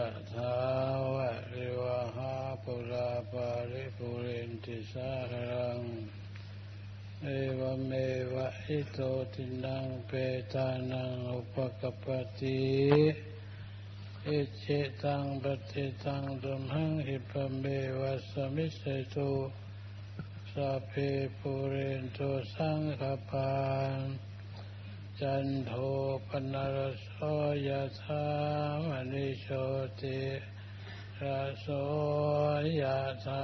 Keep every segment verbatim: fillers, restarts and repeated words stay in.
ถาวะริวหาปุราปาริปุเรนติสาครังเอวเมวะอิโตทินังเปตานังอุปกปปติอิจิตังปฏิตังตุมหังอิปะเมวะสมิสตุสัพเพปุเรนโตสังฆปาจันโทปนรสโสยถามณิโชติระโสยถา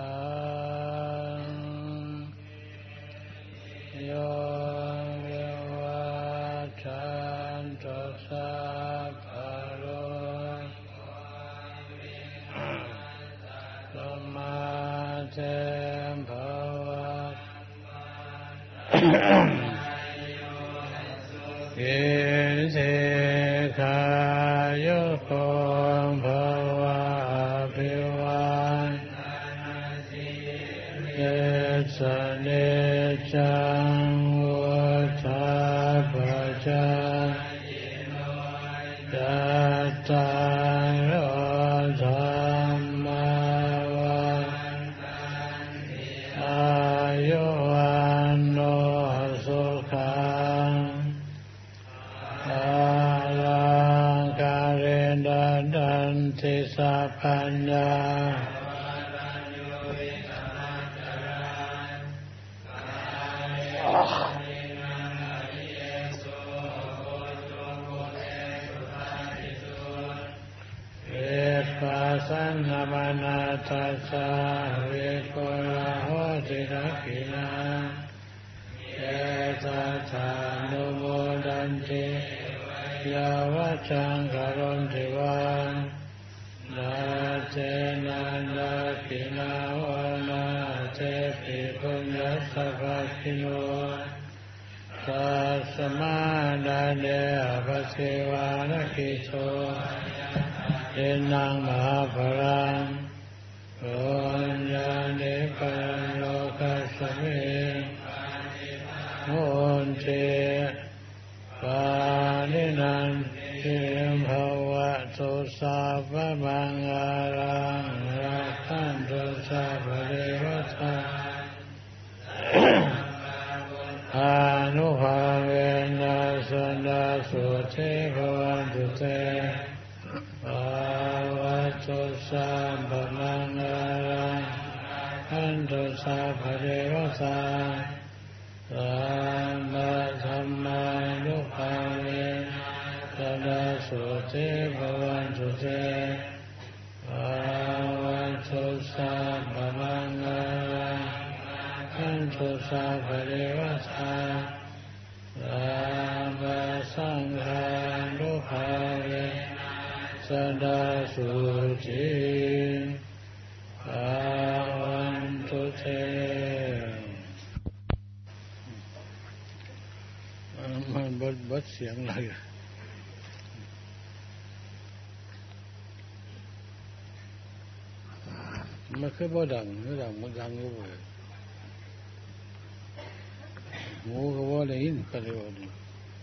โยเววัชชันตุสัพพะโรโคมาเตภวัตอิสิกายุโกภวะอภิวาทเอสเนจังวุฒาปัจจายตาโรธรรมวันอายุวันโนสุขังดันติสัพพัญญาเวปัสสนามานาทัสสะเวกุลโหติทักขินาเอตัสสะนุโมดันติยาวัจจังกโรนติวานาเจนานาปินาวนาเจปิปุญญสัพพะคิโนตัสมานาเดภะเสวานกิโตเอนังมหาภรังโรญญาเนปันโลกัสสเมโหนเจปานินันติภวะตุสัพพะมังคลังรักขันตุสัพพะเทวตาอานุภาเวนัสสนาสุเทภวันตุเตภวะตุสัพพะมังคลังรักขันตุสัพพะเทวตาสัมมาสัมมานุภาเวนัสสนาสุเทภวันตุเตภวะตุสัพพะมังคลังรักขันตุสัพพะเทวตาสัมมาสังฆานุภาเวนัสสนาสุจิภวันตุเตมันบดบดเสียงอะไรมันคือบ่ดังไม่ดังมันดังก็บ่หูก็บ่ได้ยินก็เลยว่านี่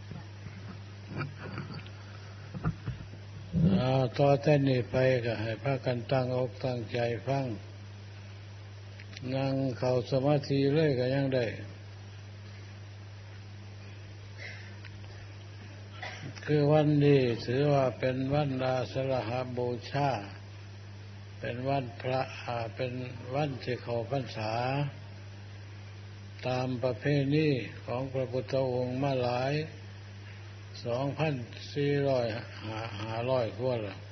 อ่าต่อแต่นี้ไปก็ให้พากันตั้งอกตั้งใจฟังนั่งเข้าสมาธิเลยก็ยังได้คือวันนี้ถือว่าเป็นวันอาสาฬหบูชาเป็นวันพระเป็นวันที่เข้าพรรษาตามประเพณีของพระพุทธองค์มาหลายสองพันสี่ร้อยห้าร้อยกว่าแล้ว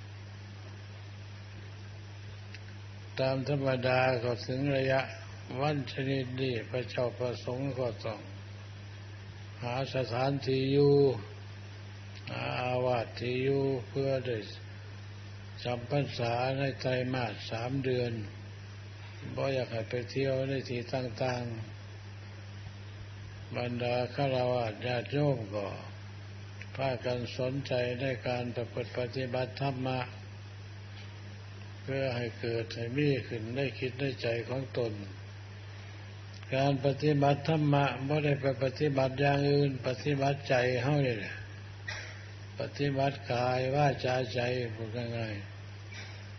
ตามธรรมดาก็ถึงระยะวันชนิดนี้พระเจ้าประสงค์ก็ต้องหาสถานที่อยู่อาวาสที่อยู่เพื่อได้จำพรรษาในไตรมาสสามเดือนบ่อยากให้ไปเที่ยวในที่ต่างๆบรรดาฆราวาสญาติโยมก็พากันสนใจในการประพฤติปฏิบัติธรรมะเพื่อให้เกิดให้มีขึ้นได้คิดในใจของตนการปฏิบัติธรรมะบ่ได้ไปปฏิบัติอย่างอื่นปฏิบัติใจเฮานี่แหละปฏิบัติกายวาจาใจพูดง่ายๆ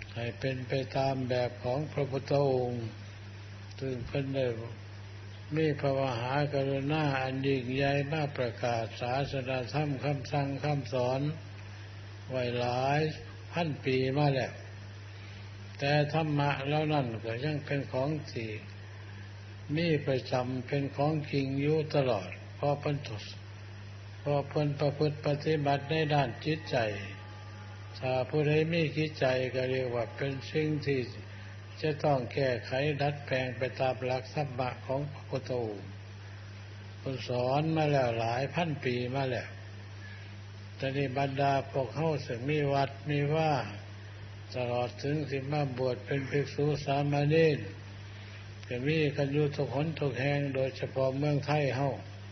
ให้เป็นไปตามแบบของพระพุทธองค์ซึ่งเพิ่นได้มีพระมหากรุณาอันยิ่งใหญ่มาประกาศศาสนาธรรมคำสั่งคำสอนไว้หลายพันปีมาแล้วแต่ธรรมะแล้วนั่นก็ยังเป็นของที่มีประจำเป็นของจริงอยู่ตลอดเพราะเพิ่นเพราะเพิ่นประพฤติปฏิบัติในด้านจิตใจถ้าผู้ใดมีจิตใจก็เรียกว่าเป็นสิ่งที่จะต้องแก้ไขดัดแปลงไปตามหลักธรรมะของพระพุทธองค์เพิ่นสอนมาแล้วหลายพันปีมาแล้วแต่นี่บรรดาพวกเฮาซึ่งมีวัดมีว่าตลอดถึงสิมาบวชเป็นภิกษุสามเณรก็มีกันอยู่ทุกหนทุกแห่งโดยเฉพาะเมืองไทยเฮา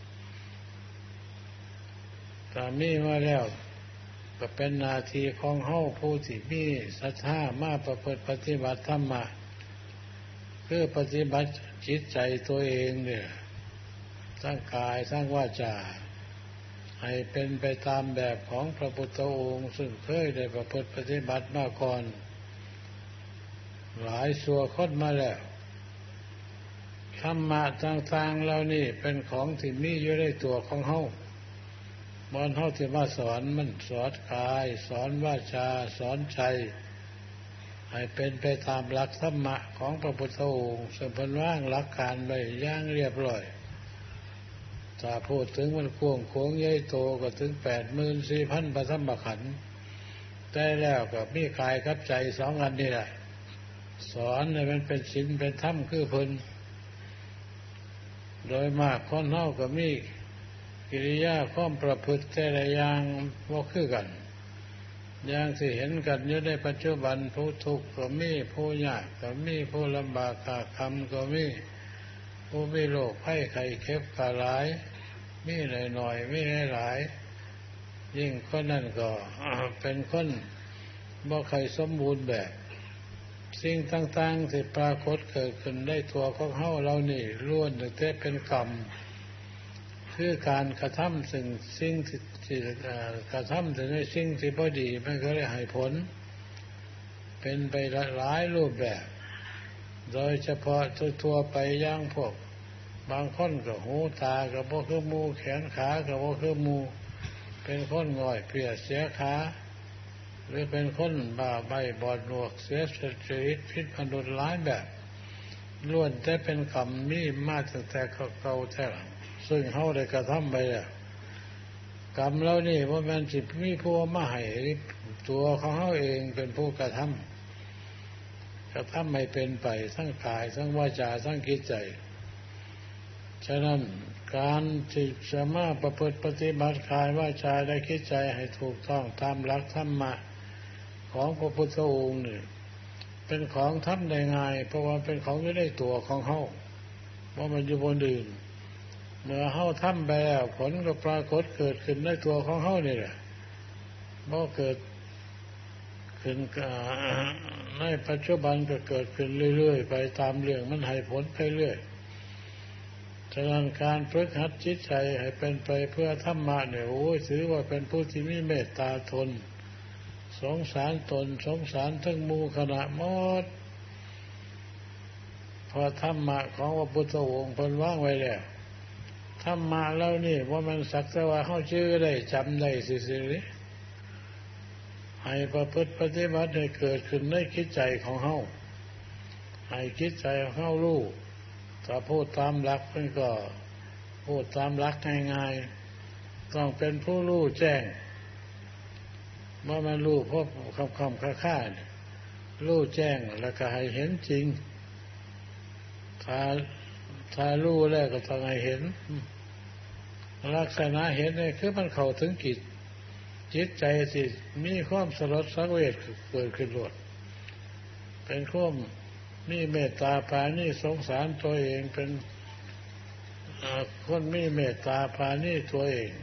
ถ้ามีมาแล้วก็เป็นหน้าที่ของเฮาผู้ที่มีศรัทธามาประพฤติปฏิบัติธรรมะคือปฏิบัติจิตใจตัวเองเนี่ยทั้งกายทั้งวาจาให้เป็นไปตามแบบของพระพุทธองค์ซึ่งเคยได้ประพฤติปฏิบัติมาก่อนหลายชั่วคนมาแล้วธรรมะต่างๆเหล่านี้เป็นของที่มีอยู่ในตัวของเฮาบ่เฮาที่มาสอนมันสอนกายสอนวาจาสอนใจให้เป็นไปตามหลักธรรมะของพระพุทธองค์ซึ่งเพิ่นวางหลักการไว้อย่างเรียบร้อยถ้าพูดถึงมันกว้างขวางใหญ่โตก็ถึง แปดหมื่นสี่พัน พระธรรมขันธ์แต่แล้วก็มีกายกับใจสองอันนี่แหละสอนให้มันเป็นศีลเป็นธรรมคือเพิ่นโดยมากคนเฮาก็มีกิริยาความประพฤติแต่ละอย่างบ่คือกันอย่างที่เห็นกันอยู่ในปัจจุบันผู้ทุกข์ก็มีผู้ยากก็มีผู้ลำบากยากคำก็มีผู้มีโรคภัยไข้เจ็บก็หลายมีหน่อยๆมีหลายๆยิ่งคนนั้นก็เป็นคนบ่ค่อยสมบูรณ์แบบสิ่งต่างๆที่ปรากฏเกิดขึ้นได้ตัวของเฮาเรานี่ล้วนแต่เป็นกรรมคือการกระทำสิ่งสิ่งที่กระทำถึงในสิ่งที่บ่ดีมันก็เลยให้ผลเป็นไปหลายรูปแบบโดยเฉพาะทั่วๆไปอย่างพวกบางคนก็หูตาก็บ่คือหมู่แขนขาก็บ่คือหมู่เป็นคนง่อยเปลียเสียขาหรือเป็นคนบ้าใบบอดหนวกเสียสติผิดมนุษย์หลายแบบล้วนแต่เป็นกรรมมีมาตั้งแต่เก่าๆแท้หลังซึ่งเฮาได้กระทำไปแล้วกรรมเหล่านี้บ่แม่นสิมีผู้มาให้ตัวของเฮาเองเป็นผู้กระทำกระทำให้เป็นไปทั้งกายทั้งวาจาทั้งจิตใจฉะนั้นการที่จะมาประพฤติปฏิบัติกายวาจาและจิตใจให้ถูกต้องตามหลักธรรมะของพระพุทธองค์นี่เป็นของทำได้ง่ายเพราะว่าเป็นของอยู่ในตัวของเฮาบ่มันอยู่บนอื่นเมื่อเฮาทำไปแล้วผลก็ปรากฏเกิดขึ้นในตัวของเฮานี่แหละบ่เกิดขึ้นในปัจจุบันก็เกิดขึ้นเรื่อยๆไปตามเรื่องมันให้ผลไปเรื่อยฉะนั้นการฝึกหัดจิตใจให้เป็นไปเพื่อธรรมะเนี่ยโอ้ยถือว่าเป็นผู้ที่มีเมตตาทนสงสารตนสงสารทั้งหมู่คณะหมดพอธรรมะของพระพุทธองค์เพิ่นวางไว้แล้วธรรมะแล้วนี่ว่ามันสักแต่ว่าเฮาชื่อได้จำได้ซื่อๆให้ประพฤติปฏิบัติให้เกิดขึ้นในจิตใจของเฮาให้จิตใจของเฮารู้ถ้าพูดตามหลักมันก็พูดตามหลักง่ายๆต้องเป็นผู้รู้แจ้งเมื่อมันรู้เพราะคำๆค่าๆรู้แจ้งแล้วก็ให้เห็นจริงถ้าถ้ารู้แล้วก็ต้องให้เห็นลักษณะเห็นนี่คือมันเข้าถึงจิตจิตใจสิมีความสลดสังเวชเกิดขึ้นโลดเป็นความมีเมตตาปราณีสงสารตัวเองเป็นคนมีเมตตาปราณีตัวเอง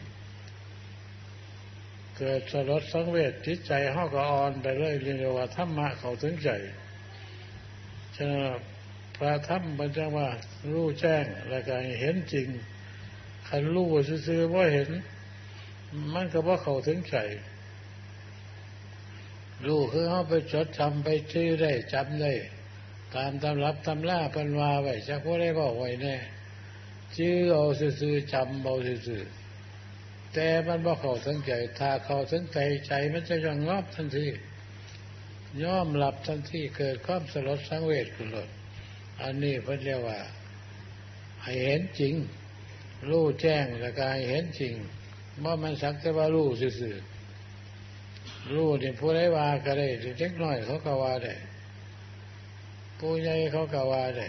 เกิดสลดสังเวชจิตใจเฮาก็อ่อนไปเลยเรียกว่าธรรมะเข้าถึงใจฉะนั้นพระธรรมมันจะว่ารู้แจ้งแล้วก็เห็นจริงคันรู้ซื่อๆบ่เห็นมันก็บ่เข้าถึงใจรู้คือเขาไปจดจำไปชื่อได้จำได้ตามตำรับตำราเพิ่นว่าไว้จักบ่ได้บอกไว้แน่ชื่อเอาซื่อๆจำเอาซื่อๆแต่มันบ่เข้าถึงใจถ้าเข้าถึงใจใจมันจะระงับทันทียอมรับทันทีเกิดความสลดสังเวชขึ้นเลยอันนี้เพิ่นเรียกว่าให้เห็นจริงรู้แจ้งแล้วก็ให้เห็นจริงบ่มันสักแต่ว่ารู้ซื่อๆรู้นี่ผู้ใดว่าก็ได้เด็กน้อยเขาก็ว่าได้ผู้ใหญ่เขาก็ว่าได้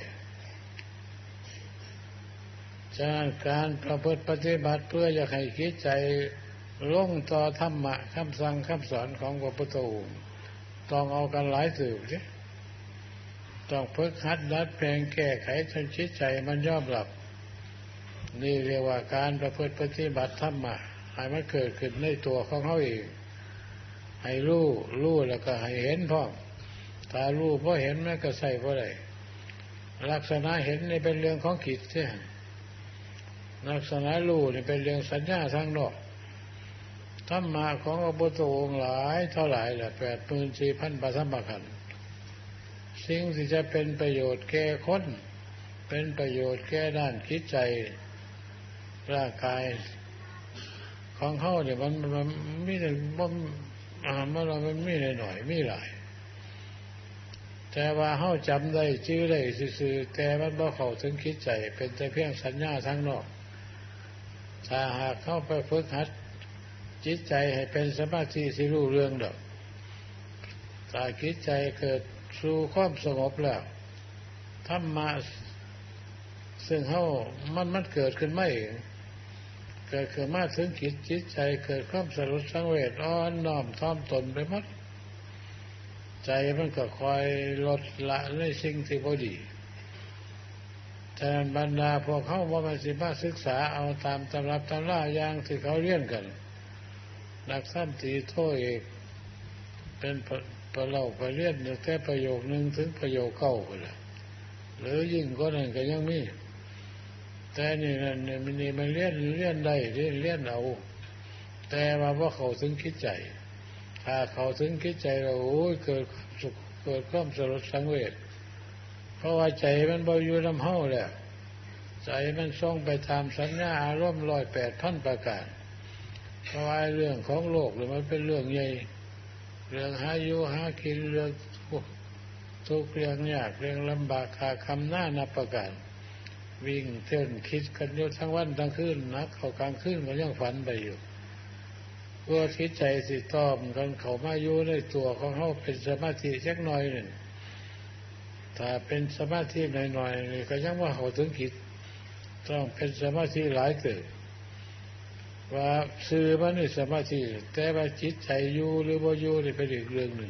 ฉะนั้นการประพฤติปฏิบัติเพื่ออยากให้คิดใจลงต่อธรรมะคำสั่งคำสอนของพระพุทธองค์ต้องเอากันหลายสืบสิต้องฝึกหัดดัดแปลงแก้ไขจนจิตใจมันยอมรับนี่เรียกว่าการประพฤติปฏิบัติธรรมะให้มันเกิดขึ้นในตัวของเขาเองให้รู้รู้แล้วก็ให้เห็นพร้อมถ้ารู้บ่เห็นมันก็ใส่บ่ได้ลักษณะเห็นนี่เป็นเรื่องของจิตใช่ลักษณะรู้นี่เป็นเรื่องสัญญาทางนอกธรรมะของพระพุทธองค์หลายเท่าไหร่แหละแปดหมื่นสี่พันปัสสัมภขันธ์สิ่งที่จะเป็นประโยชน์แก่คนเป็นประโยชน์แก่ด้านจิตใจร่างกายของเขาเนี่ยมันมันมีแต่บ่อาหารมันเรามันมีหน่อยๆมีหลายแต่ว่าเฮาจำได้ชื่อได้ซื่อๆแต่มันบ่เข้าถึงจิตใจเป็นแต่เพียงสัญญาทางนอกถ้าหากเข้าไปฝึกหัดจิตใจให้เป็นสมาธิสิรู้เรื่องดอกถ้าจิตใจเกิดสู่ความสงบแล้วธรรมะซึ่งเฮามันมันเกิดขึ้นมาเองเกิดขึ้นมาถึงจิตจิตใจเกิดความสลดสังเวชอ่อนน้อมถ่อมตนไปหมดใจมันก็คอยลดละในสิ่งที่บ่ดีฉะนั้นบรรดาพวกเขาว่ามันสิมาศึกษาเอาตามตำรับตำราอย่างที่เขาเรียนกันนักสั้นตีโทเอกเป็นประเล่าประเรียนแค่ประโยคนึงถึงประโยคเก้าไปละหรือยิ่งก็นั่นก็ยังมีแต่นี่นั่นเนี่ยมันนี่มันเรียนเรียนได้เรียนเรียนเอาแต่ว่าว่าเขาถึงคิดใจถ้าเขาถึงคิดใจเราโอ้ยเกิดสุขเกิดความสลดสังเวชเพราะว่าใจมันบ่อยู่นำเฮาแล้วใจมันส่งไปตามสัญญาอารมณ์ร้อยแปดพันประการเพราะว่าเรื่องของโลกหรือมันเป็นเรื่องใหญ่เรื่องหาอยู่หากินเรื่องทุกข์เรื่องยากเรื่องลำบากขาคำหน้านับประการวิ่งเต้นคิดกันอยู่ทั้งวันทั้งคืนนักเขากลางคืนก็ยังฝันไปอยู่เพื่อคิดใจสิตอบกันเขามาอยู่ในตัวของเขาเป็นสมาธิสักหน่อยหนึ่งถ้าเป็นสมาธิหน่อยๆนี่ก็ยังว่าเขาถึงคิดต้องเป็นสมาธิหลายเกิดว่าซื้อมันในสมาธิแต่ว่าจิตใจอยู่หรือบ่อยู่นี่เป็นอีกเรื่องหนึ่ง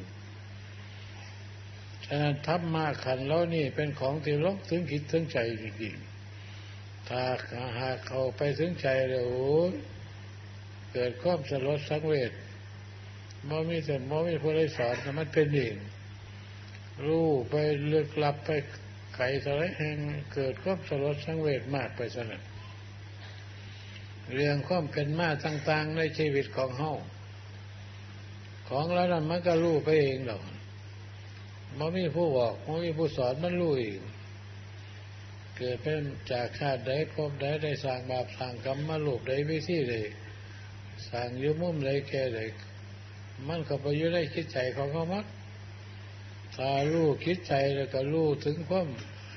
ฉะนั้นธรรมะขันธ์แล้วนี่เป็นของที่ลงถึงจิตถึงใจจริงๆถ้าหากเข้าไปถึงใจแล้วโอ้เกิดความสลดสังเวชบ่มีแต่บ่มีผู้ใดสอนแต่มันเป็นเองรู้ไปลึกลับไปไกลเท่าไรแห่งเกิดความสลดสังเวชมากไปซะนั่นเรื่องความเป็นมาต่างๆในชีวิตของเฮาของเรานั้นมันก็รู้ไปเองดอกบ่มีผู้บอกบ่มีผู้สอนมันรู้เองเกิดเป็นจากชาติใดภพใดได้สร้างบาปสร้างกรรมมารูปใดวิธีใดสร้างอยู่มุมใดแก่ใดมันก็ไปอยู่ในจิตใจของเขาหมดถ้ารู้คิดใจแล้วก็รู้ถึงความ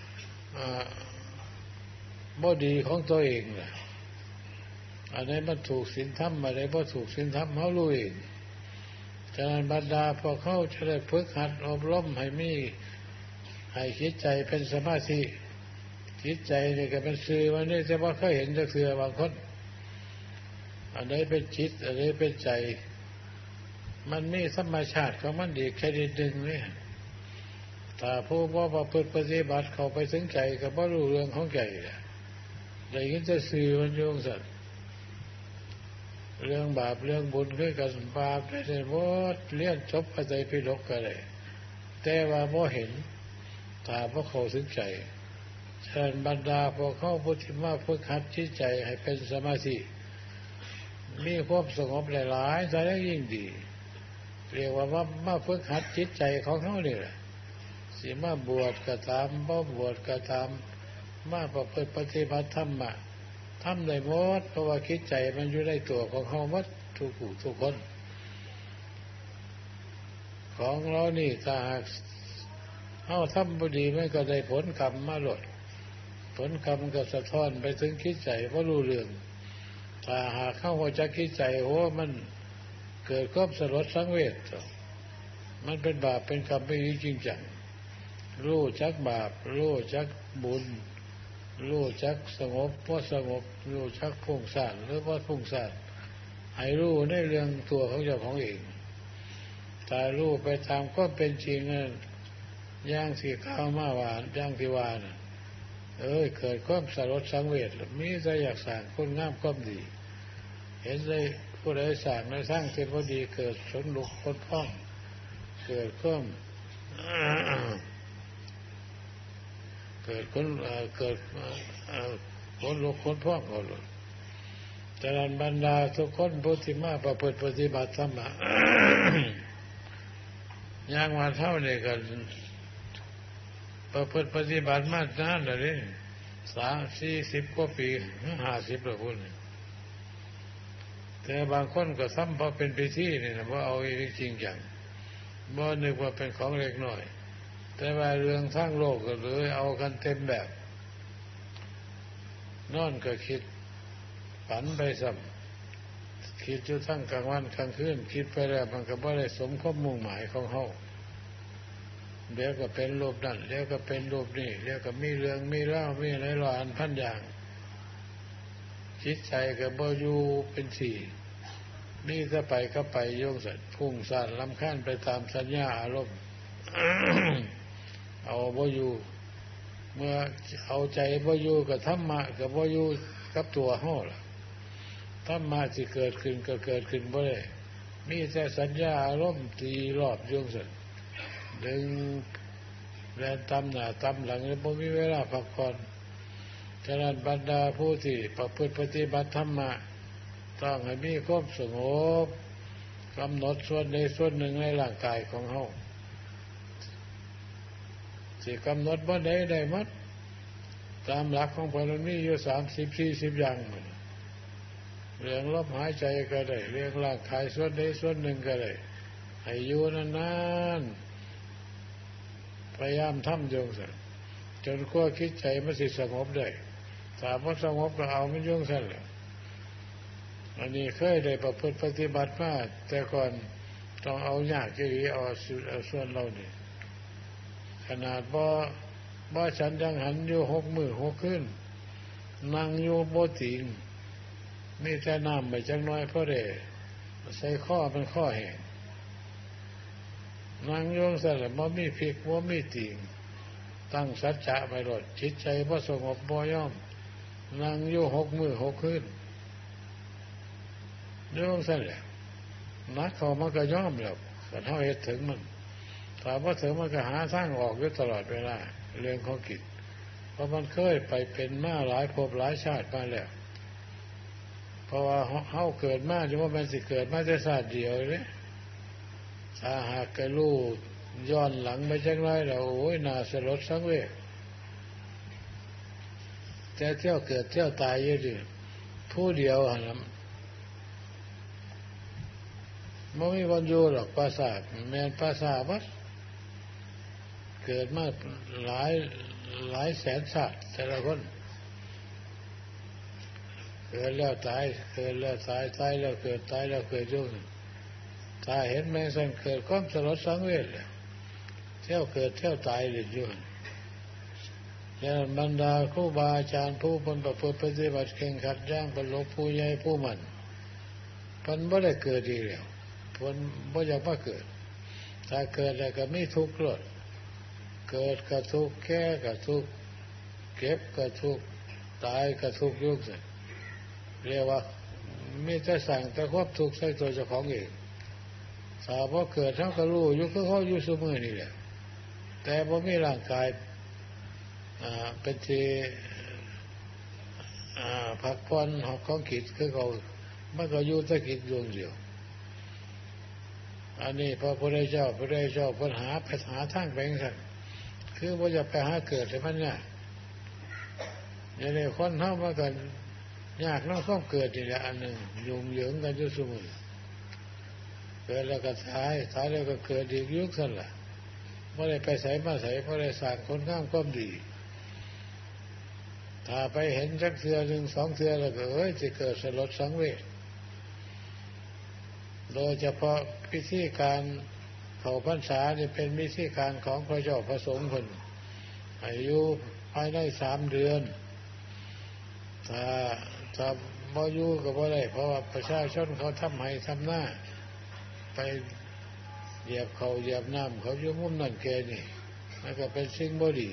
บ่ดีของตัวเองแหละอันไหนมันถูกศีลธรรมอะไรบ่ถูกศีลธรรมเขารู้เองฉะนั้นบรรดาพวกเขาจะได้ฝึกหัดอบรมให้มีให้คิดใจเป็นสมาธิคิดใจนี่ก็เป็นสื่อวันนี้จะว่าเคยเห็นจะเสือบางคนอันไหนเป็นจิตอันไหนเป็นใจมันมีธรรมชาติของมันดีแค่นิดนึงเนี่ยถ้าผู้ว่าประพฤติปฏิบัติเข้าไปถึงใจก็บ่รู้เรื่องของใจได้ยินจะสื่อมันโยงสัตว์เรื่องบาปเรื่องบุญคือกันบาปได้หมดเลี้ยนจบพระไตรปิฎกก็ได้แต่ว่าบ่เห็นถ้าบ่เข้าถึงใจเชิญบรรดาพวกเขาพุทธิมาฝึกหัดจิตใจให้เป็นสมาธิมีความสงบหลายๆจะได้ยิ่งดีเรียกว่าว่ามาฝึกหัดจิตใจของเขานี่แหละสิมาบวชก็ตามบ่บวชก็ตามมาประพฤติปฏิบัติธรรมะทำได้หมดเพราะว่าคิดใจมันอยู่ในตัวของเขาหมดทุกผู้ทุกคนของเรานี่ถ้าหากเฮาทำบ่ดีมันก็ได้ผลกรรมมาโลดผลกรรมก็สะท้อนไปถึงคิดใจบ่รู้เรื่องถ้าหากเข้าหัวจักคิดใจโอ้มันเกิดความสลดสังเวชมันเป็นบาปเป็นกรรมไม่มีจริงจังรู้จักบาปรู้จักบุญรู้จักสงบบ่สงบรู้จักพุ่งซ่านหรือบ่พุ่งซ่านให้รู้ในเรื่องตัวของเจ้าของเองถ้ารู้ไปตามก็เป็นจริงนั่นอย่างที่ข้าวมาหวานอย่างที่ว่าน่ะเอ้ยเกิดความสลดสังเวชมีแต่อยากสร้างคนงามความดีเห็นได้ผู้ใดสร้างในสร้างเทวดีเกิดสนลุกคนพ้องเกิดความเกิดคนเกิดคนลุกคนพ้องก็หลุดฉะนั้นบรรดาทุกคนผู้ที่มาประพฤติปฏิบัติธรรมะอย่างมาเท่านี้ก็ประพฤติปฏิบัติมานานแล้วนี่สามสี่สิบกว่าปีห้าสิบแล้วพุ่นแต่บางคนก็ซ้ำพอเป็นพิธีนี่นะว่าเอาจริงจังบ่นึกว่าเป็นของเล็กน้อยแต่ว่าเรื่องทั้งโลกก็เลยเอากันเต็มแบบนอนก็คิดฝันไปซ้ำคิดอยู่ทั้งกลางวันกลางคืนคิดไปแล้วมันก็บ่ได้สมความมุ่งหมายของเฮาเดี๋ยวก็เป็นรูปนั่นเดี๋ยวก็เป็นรูปนี่เดี๋ยวก็มีเรื่องมีเล่ามีอะไรหลายพันอย่างจิตใจก็บ่อยู่เป็นสี่นี่ถ้าไปก็ไปโยงสัตว์พุ่งซ่านรำคาญไปตามสัญญาอารมณ์ เอาบ่อยู่เมื่อเอาใจบ่อยู่กับธรรมะกับบ่อยู่กับตัวเฮาล่ะธรรมะสิเกิดขึ้นก็เกิดขึ้นบ่ได้มีแต่สัญญาอารมณ์ตีรอบโยงสัตว์ดึงแรงตำหน้าตำหลังแล้วบ่มีเวลาพักผ่อนฉะนั้นบรรดาผู้ที่ประพฤติปฏิบัติธรรมะต้องให้มีความสงบกำหนดส่วนใดส่วนหนึ่งในร่างกายของเฮาสิกำหนดบ่ได้ได้หมดตามหลักของพระมีอยู่สามสิบสี่สิบอย่างมันเรื่องลมหายใจก็ได้เรื่องร่างกายส่วนใดส่วนหนึ่งก็ได้ให้อยู่นานๆพยายามทำโยงสันจนกว่าคิดใจมันสิสงบได้ถ้าบ่สงบก็เอามันโยงสันแหละอันนี้เคยได้ประพฤติปฏิบัติมาแต่ก่อนต้องเอายากจะดีเอาส่วนเรานี่ขนาดบ่บ่ฉันยังหันอยู่หกมือหกคืนนั่งอยู่บ่ติงมีแต่น้ำไปจักน้อยเพราะได้ใส่ข้อมันข้อแห้งนั่งโยงสั่นแหละบ่มีพริกบ่มีติงตั้งสัจจะไปรดจิตใจบ่สงบบ่ยอมนั่งอยู่หกมือหกคืนโยงสั่นแหละนักเขามันก็ยอมแล้วแต่เฮาเฮ็ดถึงมันถ้าบ่ถึงมันก็หาทางออกอยู่ตลอดเวลาเรื่องของกิจเพราะมันเคยไปเป็นมาหลายภพหลายชาติมาแล้วเพราะว่าเฮาเกิดมาจะว่ามันสิเกิดมาแต่ชาติเดียวเลยถ้าหากก็รู้ย้อนหลังไปจังไรแล้วโอ้ยน่าสลดสังเวชแต่เที่ยวเกิดเที่ยวตายอยู่ดิผู้เดียวหั่นล่ะบ่มีวันอยู่หรอกปราสาทแม่นปราสาทบ่เกิดมาหลายหลายแสนชาติแต่ละคนเกิดแล้วตายเกิดแล้วตายตายแล้วเกิดตายแล้วเกิดอยู่ถ้าเห็นแม่สั่นเกิดความสลดสังเวชแล้วเที่ยวเกิดเที่ยวตายเลยอยู่แล้วบรรดาครูบาอาจารย์ผู้เป็นประพฤติปฏิบัติเข่งขัดย่างเป็นหลวงผู้ใหญ่ผู้มันเพิ่นบ่ได้เกิดอีกแล้วเพิ่นบ่อยากมาเกิดถ้าเกิดแล้วก็มีทุกข์โลดเกิดก็ทุกข์แก่ก็ทุกข์เก็บก็ทุกข์ตายก็ทุกข์อยู่ซั่นเรียกว่ามีแต่สั่งแต่ความทุกข์ใส่ตัวเจ้าของเองถ้าบ่เกิดเฮาก็รู้อยู่คือเฮาอยู่ซุมื้อนี่แหละแต่บ่มีร่างกายอ่าเป็นที่อ่าพักผ่อนของจิตคือเขามันก็อยู่แต่จิตดวงเดียวอันนี้พระพุทธเจ้าพระพุทธเจ้าปัญหาไปหาทางแบ่งกันคือว่าจะไปหาเกิดเลยมันเนี่ยอย่างนี้คนเท่ามากันยากน้องต้องเกิดอีกแล้วอันหนึ่งยุ่งเหยิงกันอยู่เสมอเกิดแล้วก็ตายตายแล้วก็เกิดอีกยุคสั่นล่ะไม่ได้ไปใส่มาใส่ไม่ได้สร้างคนข้ามความดีถ้าไปเห็นสักเทือหนึ่งสองเทือแล้วก็เอ้ยจะเกิดสลดสังเวชโดยเฉพาะพิธีการเข้าพรรษานี่เป็นพิธีการของพระเจ้าพระสงฆ์คนอายุภายในสามเดือนถ้าถ้าบ่อยู่ก็บ่ได้เพราะว่าประชาชนเขาทำให้ทำหน้าไปเหยียบเขาเหยียบน้ำเขาอยู่มุมนั่นแกนี่มันก็เป็นสิ่งบ่ดี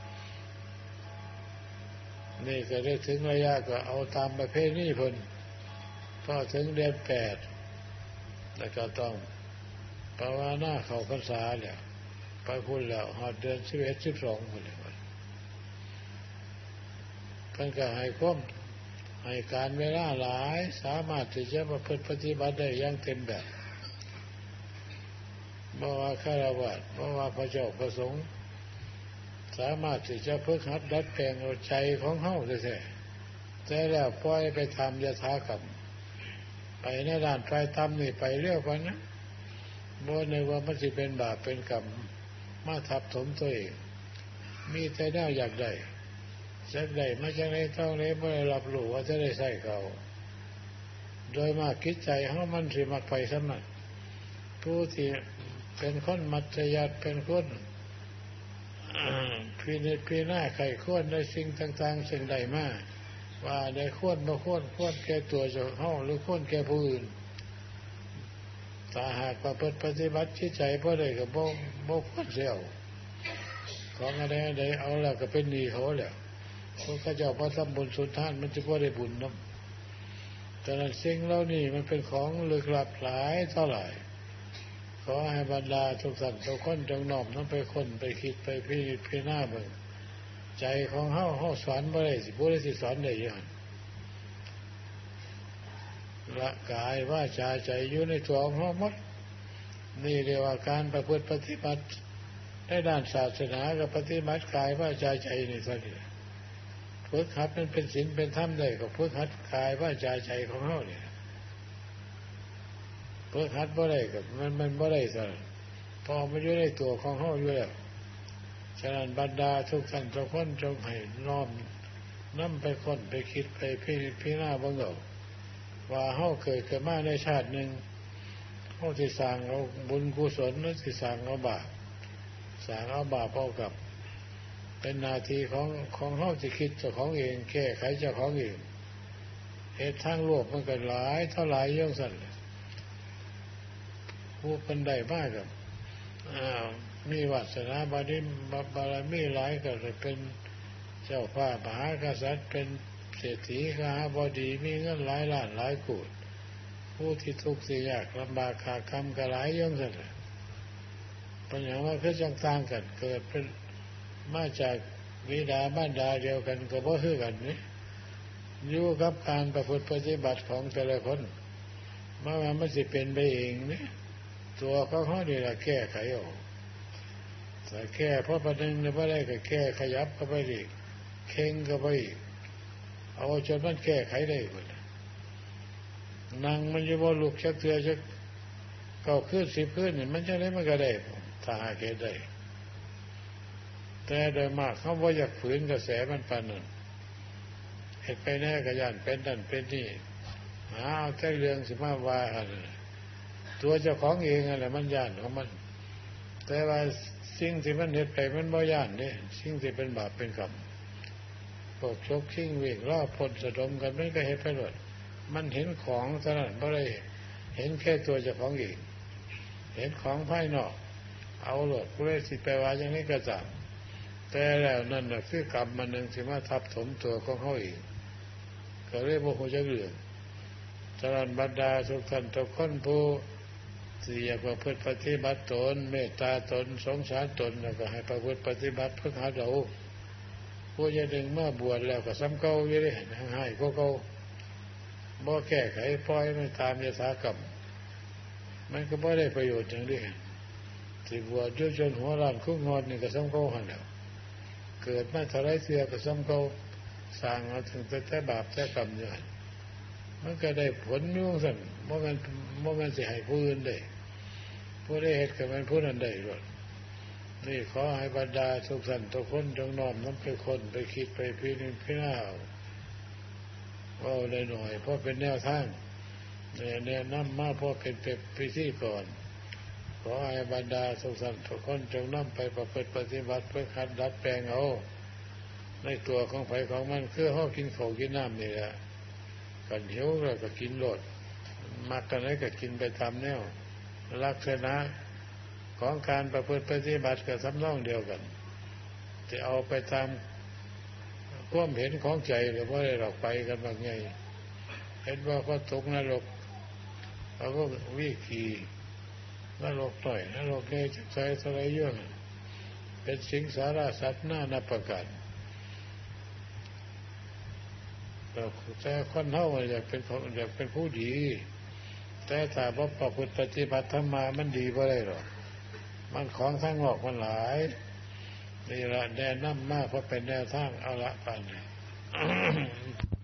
นี่ก็ได้ถึงระยะก็เอาตามประเพณีเพิ่นพอถึงเดือนแปดแล้วก็ต้องภาวนาเข้าพรรษาแล้วไปพุ่นแล้วฮอดเดือนสิบเอ็ด สิบสองพุ่นแล้วเพิ่นก็ให้ความให้การเวลาหลายสามารถที่จะประพฤติปฏิบัติได้อย่างเต็มแบบบ่ว่าฆราวาสบ่ว่าพระเจ้าพระสงฆ์สามารถที่จะฝึกหัดดัดแปลงเอาใจของเฮาแท้ๆแต่แล้วปล่อยไปทำยถากรรมไปในด้านฝ่ายต่ำนี่ไปเร็วกว่านะบ่นึกว่ามันสิเป็นบาปเป็นกรรมมาทับถมตัวเองมีแต่แนวอยากได้จักได้มาจากไหนเท่าไหร่บ่ได้รับรู้ว่าจะได้ใช้เขาโดยมากคิดใจเฮามันสิมักไปซะนั่นผู้ที่เป็นคนมัธยัสถ์เป็นคนพินิจพิจารณาไข้ควรในสิ่งต่างๆสิ่งใดมาว่าได้ควรบ่ควรควรแก่ตัวเจ้าเฮาหรือควรแก่ผู้อื่นถ้าหากประพฤติปฏิบัติจิตใจบ่ได้ก็บ่บ่ควรเสียของอะไรใดเอาแล้วก็เป็นหนี้เขาแล้วพวกข้าเจ้าพระทำบุญสุนทานมันจะบ่ได้บุญนำฉะนั้นสิ่งเหล่านี้มันเป็นของลึกลับหลายเท่าไหร่ขอให้บรรดาทุกท่านทุกคนจงน้อมนำไปค้นไปคิดไปพิจารณาเบิ่งใจของเฮาเฮาสอนบ่ได้สิบ่ได้สิสอนได้ยังละกายวาจาใจอยู่ในตัวของเฮาหมดนี่เรียกว่าการประพฤติปฏิบัติในด้านศาสนากับปฏิบัติกายวาจาใจนี่ซะนี่ฝึกหัดมันเป็นศีลเป็นธรรมได้ก็ฝึกหัดกายวาจาใจของเฮานี่ฝึกหัดบ่ได้ก็มันมันบ่ได้ซะพอมันอยู่ในตัวของเฮาอยู่แล้วฉะนั้นบรรดาทุกท่านทุกคนจงให้น้อมนำไปค้นไปคิดไปพิจารณาเบิ่งเอาว่าเฮาเคยเกิดมาในชาติหนึ่งเฮาสิสร้างเอาบุญกุศลหรือสิสร้างเอาบาปสร้างเอาบาปเอากับเป็นหน้าที่ของของเฮาสิคิดเจ้าของเองแก้ไขเจ้าของเองเหตุทางโลกมันก็หลายเท่าหลายอย่างสั่นผู้เพิ่นได้มากกับอ้าวมีวาสนาบารมีบารมีหลายก็เลยเป็นเจ้าฟ้ามหากษัตริย์เป็นเศรษฐีกหาบดีมีเงินหลายล้านหลายโกฏผู้ที่ทุกข์ยากลำบากขาดคำก็หลายอย่างสั่นเป็นอย่างว่าคือจังต่างกันเกิดเป็นมาจากบิดามารดาเดียวกันก็บ่คือกันนี่อยู่กับการประพฤติปฏิบัติของแต่ละคนเมื่อมันสิเป็นไปเองนี่ตัวเขาเขานี่ล่ะแก้ไขออกแต่แก้เพราะประเด็นนี่บ่ได้ก็แก้ขยับเข้าไปอีกเข่งเข้าไปอีกเอาจนมันแก้ไขได้หมดนั่งมันจะบ่ลุกชักเทือชักเก้าขึ้นสิบขึ้นนี่มันจะได้มันก็ได้ถ้าหากได้แต่โดยมากเขาบ่อยากฝืนกระแสมันปานนั้นเฮ็ดไปแน่ก็ย่านเป็นนั่นเป็นนี่หาเอาแต่เรื่องสิมาว่าหั่นตัวเจ้าของเองนั่นแหละมันย่านของมันแต่ว่าสิ่งที่มันเฮ็ดไปมันบ่ย่านเด้สิ่งที่เป็นบาปเป็นกรรมพวกชกชิงวิ่งล้อพ่นสะดมกันมันก็เฮ็ดไปหมดมันเห็นของเท่านั้นบ่ได้เห็นแค่ตัวเจ้าของเองเห็นของภายนอกเอาโลดผู้ใดสิไปว่าอย่างนี้ก็ตามแต่แล้วนั่นน่ะคือกรรมมันนึงสิมาทับถมตัวของเฮาเองก็เลยบ่ฮู้จักเรื่องฉะนั้นบรรดาทุกท่านทุกคนผู้ที่อยากประพฤติปฏิบัติตนเมตตาตนสงสารตนแล้วก็ให้ประพฤติปฏิบัติฝึกหัดเอาผู้จะดึงเมื่อบวชแล้วก็ซ้ำเก่าอยู่เด้ให้ก็เก่าบ่แก้ไขปล่อยมันตามยถากรรมมันก็ไม่ได้ประโยชน์อย่างนี้สิบวชจนหัวล้านคุ้งงอนนี่ก็ซ้ำเก่าหันแล้วเกิดมาทลายเสียก็ซ้ำเก่าสร้างเอาถึงแต่แต่บาปแต่กรรมอยู่หันมันก็ได้ผลยุ่งสั่นเพราะมันเพราะมันสิให้ผู้อื่นได้ผู้ได้เหตุกับมันผู้นั้นได้หรอกนี่ขอให้บรรดาทุกท่านทุกคนจงน้อมน้ำไปคนไปคิดไปพิจารณาว่าได้หน่อยเพราะเป็นแนวทางแนะนำมาเพราะเป็นเป็นพิธีก่อนขอให้บรรดาทุกท่านทุกคนจงนำไปประพฤติปฏิบัติเพื่อขัดดัดแปลงเอาในตัวของไผของมันคือห้อกินข้าวกินน้ำนี่แหละกันหิวแล้วก็กินโลดมักกันไหนก็กินไปตามแนวลักษณะของการประพฤติปฏิบัติกับสำนองเดียวกันจะเอาไปตามความเห็นของใจหรือว่าได้หลอกไปกันบางไงเห็นว่าเขาตกนรกเขาก็วิธีนรกต่อยนรกเนี่ยจะใช้สลายเยื่อเป็นสิ่งสาระสัตว์หน้านับประการแต่คนเฮาอยากเป็นอยากเป็นผู้ดีแต่ถ้าบ่ประพฤติปฏิบัติธรรมมันดีบ่ได้หรอกมันของทางออกมันหลายนี่ละแนะนำมากเพราะเป็นแนวทางเอาละไป